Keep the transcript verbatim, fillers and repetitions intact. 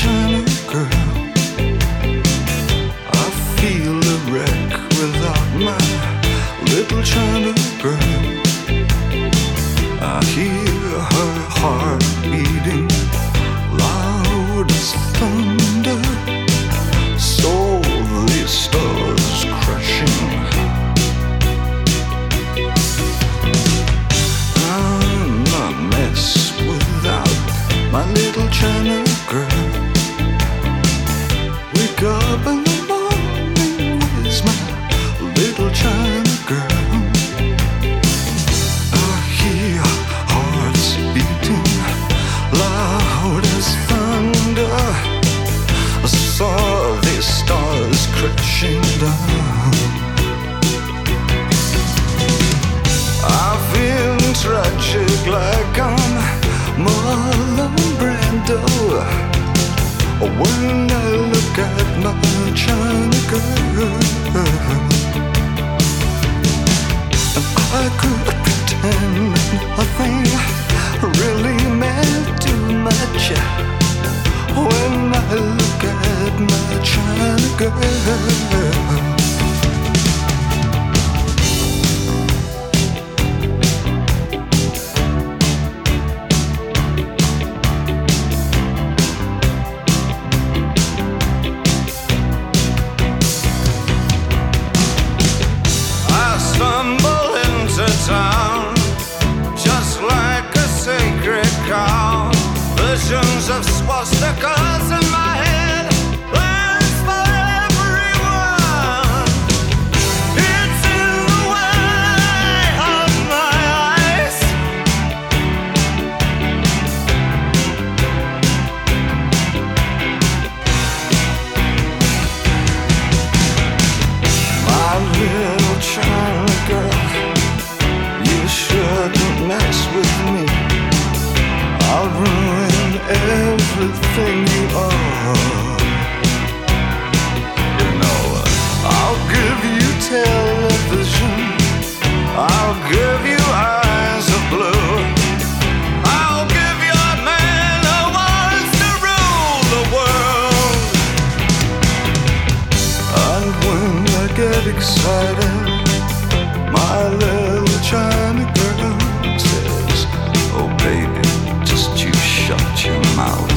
China girl. I feel a wreck without my little China girl. I hear her heart beating loud as thunder. So the stars crashing. I'm a mess without my little China girl. Wake up in the morning with my little China girl. I hear hearts beating loud as thunder. I saw the stars crashing down. I feel tragic like I'm Marlon Brando when I look at my China girl. And I could pretend nothing really meant too much when I look at my China girl. Stumble into town just like a sacred cow. Visions of swastikas in my head, plans for everyone. It's in the way of my eyes. My little China girl, you shouldn't mess with me. I'll ruin everything you are. You know, I'll give you television, I'll give you eyes of blue, I'll give you a man who wants to rule the world. And when I get excited, my little China girl says, oh baby, just you shut your mouth.